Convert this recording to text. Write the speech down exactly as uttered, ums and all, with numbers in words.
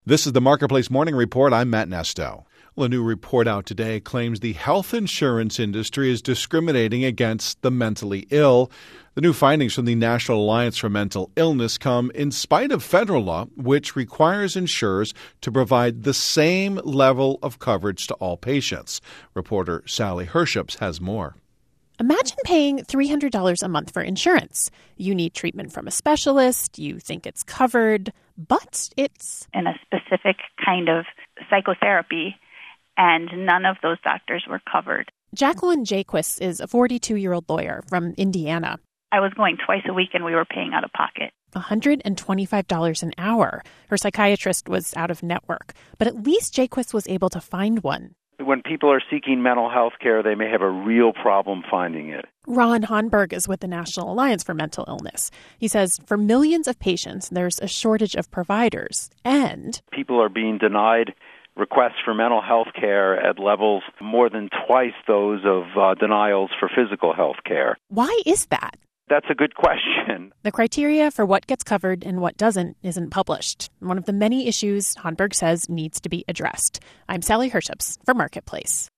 This is the Marketplace Morning Report. I'm Matt Nesto. Well, a new report out today claims the health insurance industry is discriminating against the mentally ill. The new findings from the National Alliance for Mental Illness come in spite of federal law, which requires insurers to provide the same level of coverage to all patients. Reporter Sally Herships has more. Imagine paying three hundred dollars a month for insurance. You need treatment from a specialist, you think it's covered, but it's in a specific kind of psychotherapy, and none of those doctors were covered. Jacqueline Jaquist is a forty-two-year-old lawyer from Indiana. I was going twice a week and we were paying out of pocket. one hundred twenty-five dollars an hour. Her psychiatrist was out of network, but at least Jaquist was able to find one. When people are seeking mental health care, they may have a real problem finding it. Ron Honberg is with the National Alliance for Mental Illness. He says for millions of patients, there's a shortage of providers, and people are being denied requests for mental health care at levels more than twice those of uh, denials for physical health care. Why is that? That's a good question. The criteria for what gets covered and what doesn't isn't published. One of the many issues Honberg says needs to be addressed. I'm Sally Herships for Marketplace.